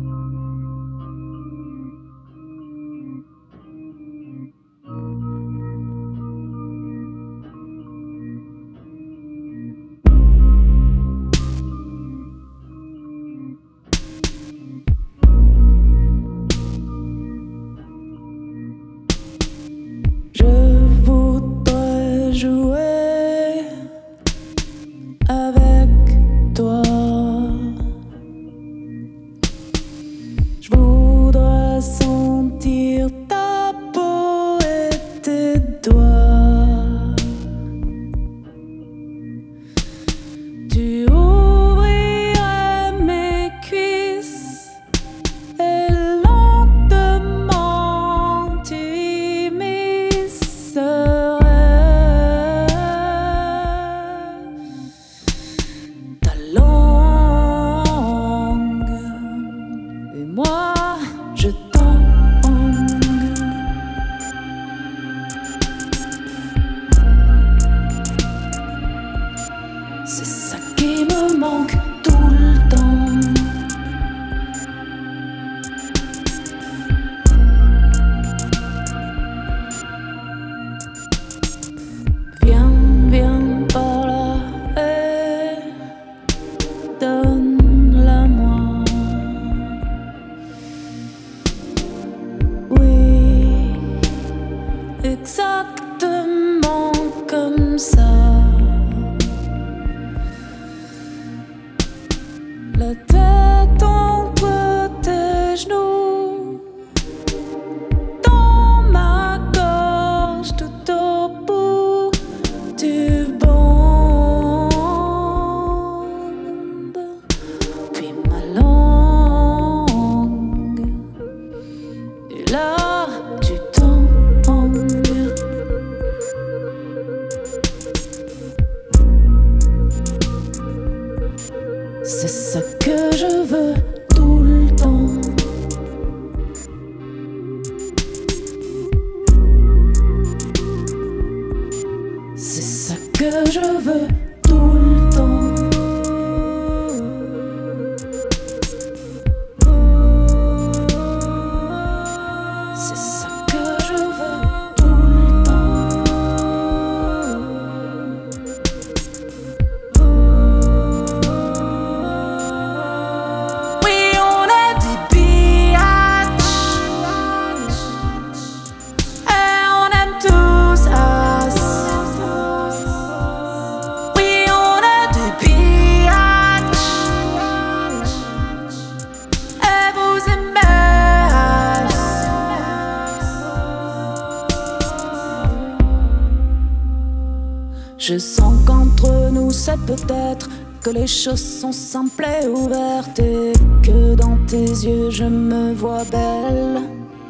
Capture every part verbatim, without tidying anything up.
Je sens qu'entre nous c'est peut-être que les choses sont simples et ouvertes, et que dans tes yeux je me vois belle.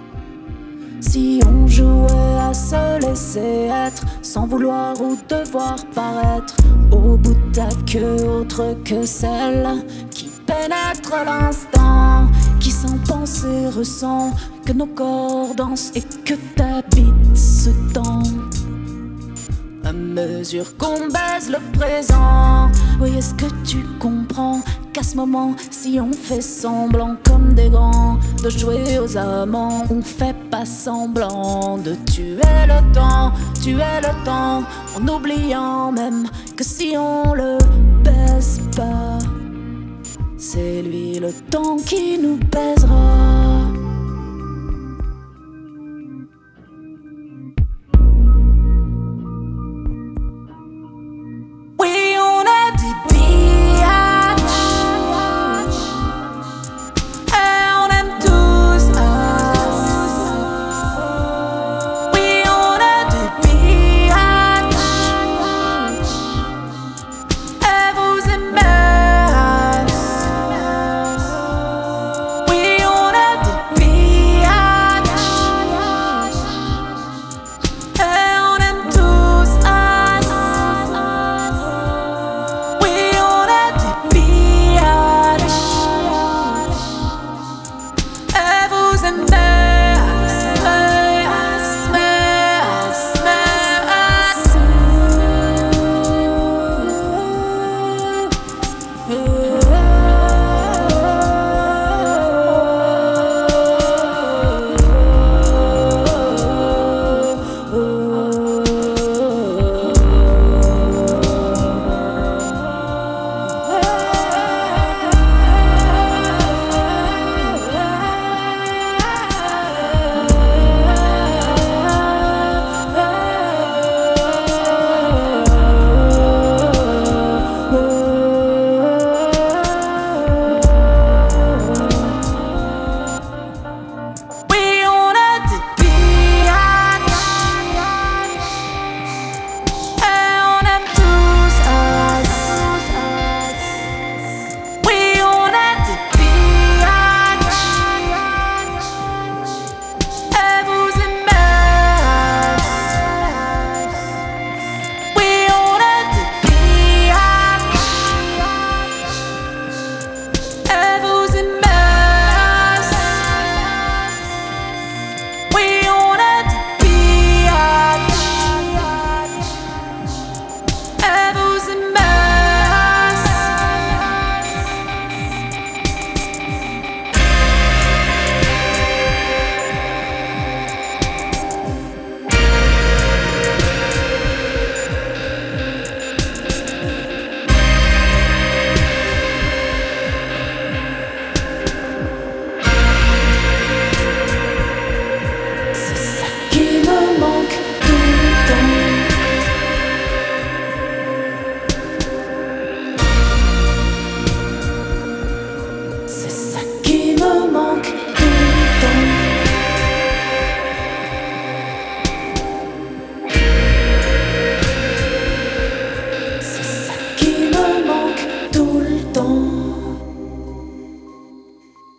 Si on jouait à se laisser être, sans vouloir ou devoir paraître, au bout de ta queue autre que celle qui pénètre l'instant, qui sans penser ressent que nos corps dansent et que t'habites ce temps. À mesure qu'on baise le présent, oui, est-ce que tu comprends qu'à ce moment, si on fait semblant comme des grands de jouer aux amants, on fait pas semblant de tuer le temps, tuer le temps, en oubliant même que si on le baise pas, c'est lui le temps qui nous baisera.